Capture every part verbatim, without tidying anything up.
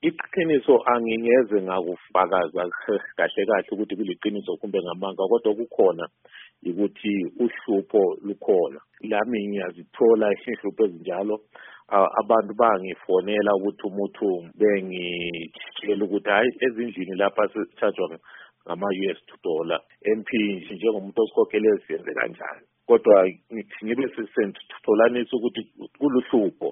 Iqiniso angingeze ngakufakaza kahle kahle ukuthi kuliqiniso kumbe ngamanga, kodwa kukhona ukuthi uhlupho lukhona. Lami ngiyazithola ihlupho ezinjalo. Abantu bangifonela ukuthi umuntu bengitshela ukuthi hayi ezindlini lapha sithatshwa ngama-U S dollar M P njengomuntu osikhokhele siyenze kanjani, kodwa ngithi ngibe sisentholanisa ukuthi kuluhlupho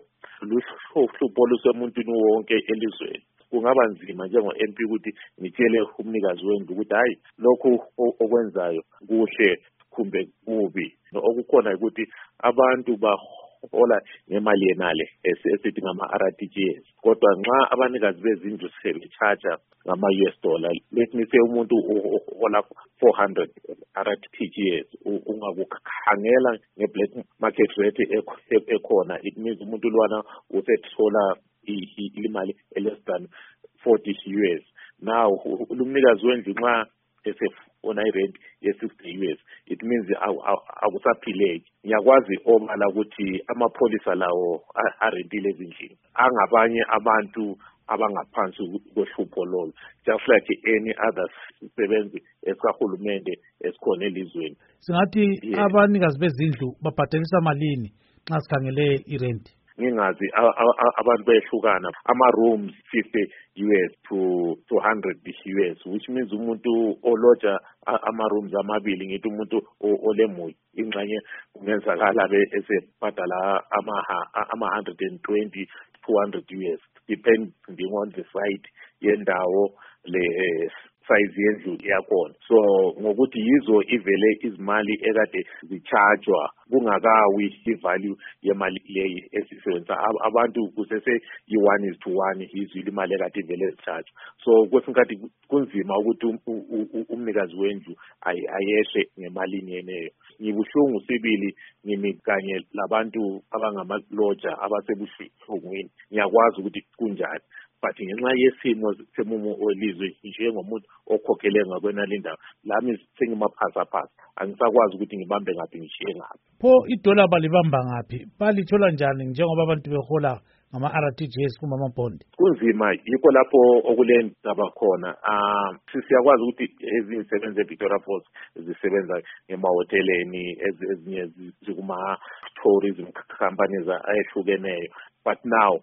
luhlupho lusemuntwini wonke elizweni. Kungaba nzima njengo-M P ukuthi ngitshele umnikazi wendlu ukuthi hayi lokhu okwenzayo kuhle kumbe kubi. Okukhona ukuthi abantu bahola ngemali yenale esithi ngama-R T G S, kodwa nxa abanikazi bezindlu sebechaja ngama-U S dollar, let me say umuntu uhola four hundred R T G S, ungakukhangela nge-black market rate ekhona, it means umuntu lwana usethola imali less than forty U S. Now umnikazi wendlu nxa esefuna irent ye-sixty U S, it means akusaphileki. Ngiyakwazi obala ukuthi amapholisa lawo arentile ezindlini angabanye abantu abangaphansi kohlupho lolo, just like any other sebenzi esahulumende esikhona elizweni. Singathi abanikazi bezindlu babhadelisa malini nxa sikhangele irent? Ngingazi abantu behlukana, ama-rooms fifty U S to two hundred U S, which means umuntu oloja ama-rooms amabili, ngithi umuntu olemuli ingxenye kungenzakala esebhadala ama-one hundred twenty, two hundred U S, depending on the site yendawo le size yendlu yakhona. So ngokuthi yizo ivele izimali ekade zichajwa kungakawi ivalue yemali leyi esisebenzisa abantu kusese yi-one is to one izile imali ekade ivele zichajwa. So kwesinkathi kunzima ukuthi umnikazi wendlu ayeshe ngemalini yeneyo. Ngibuhlungu sibili ngimi kanye labantu abangamaloja abasebuhlungwini, ngiyakwazi ukuthi kunjani, but ngenxa yesimo semumo welizwe njengomuntu okhokhele ngakwenali ndawo, lami sengimaphasa-phasa, angisakwazi ukuthi ngibambe ngaphi ngishiye ngaphi. Pho idola balibamba ngaphi? Balithola njani njengoba abantu behola ngama-R T G S kumbe amabhondi? Kunzima, yikho lapho okule ndaba khona. Um siyakwazi ukuthi ezinye izisebenzi e-Victoria Falls zisebenza ngemahoteleni, ezinye zikuma-tourism companies ayehlukeneyo. But now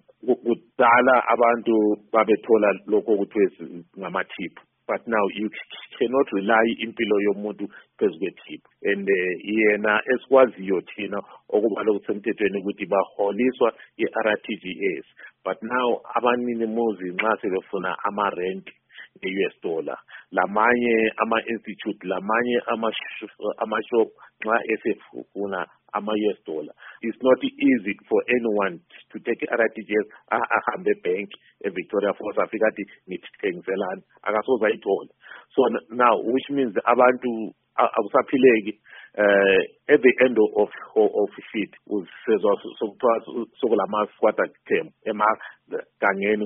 kudala abantu babethola lokho kuthiwe ngama-tip, but now you cannot rely impilo yomuntu phezu kwe-tip. And yena esikwaziyo thina okuba lokusemthethweni ukuthi baholiswa i-R T G S, but now abaninimuzi nxa sebefuna ama-rent e-U S dollar, lamanye ama-institute, lamanye ama-shop nxa esefuna ama-U S dollar, it's not easy for anyone to take i-R T G S ahambe bank e-Victoria Falls afika athi ngithengiselani, akasoze ayithole. So now which means abantu akusaphileki. Uh, at the end of of, of it, sezwa sokuthiwa sokulama quarter term emagangeni